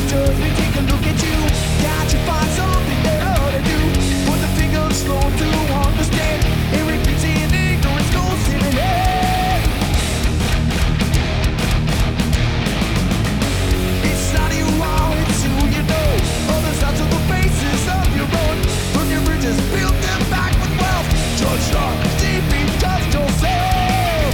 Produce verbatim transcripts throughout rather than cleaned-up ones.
Just me take a look at you. Got to find something better to do. Put the finger slow to understand. It repeats in ignorance goes in the head. It's not you are, it's who you know. Other sides of the faces of your own. Burn your bridges, build them back with wealth. Judge not, deep in just yourself.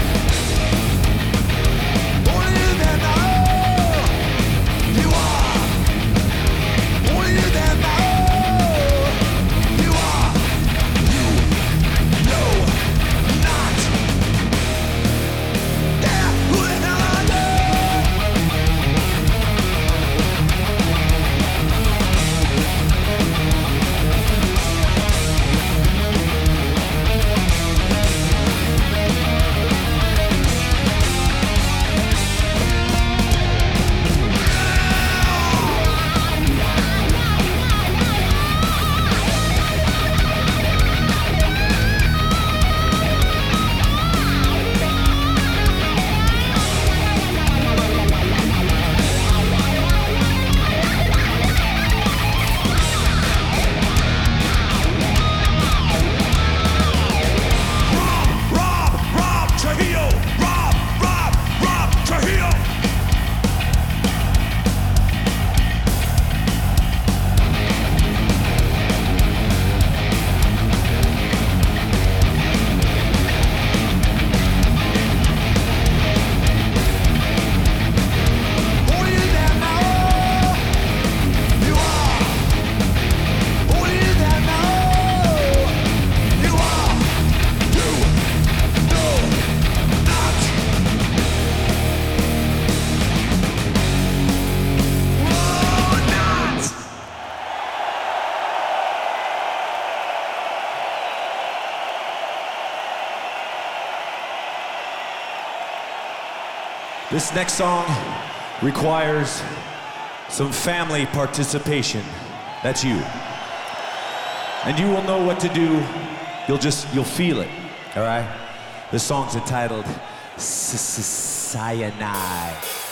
Only you that know you are. Only you that know you are. You know not. Yeah, who the hell are you? Rob, Rob Trujillo, Rob, Rob, Rob Trujillo. Only you that know you are. Only you that know you are. You know not. Oh, not. This next song requires some family participation. That's you. And you will know what to do. You'll just, you'll feel it, all right? This song's entitled S- S- Cyanide.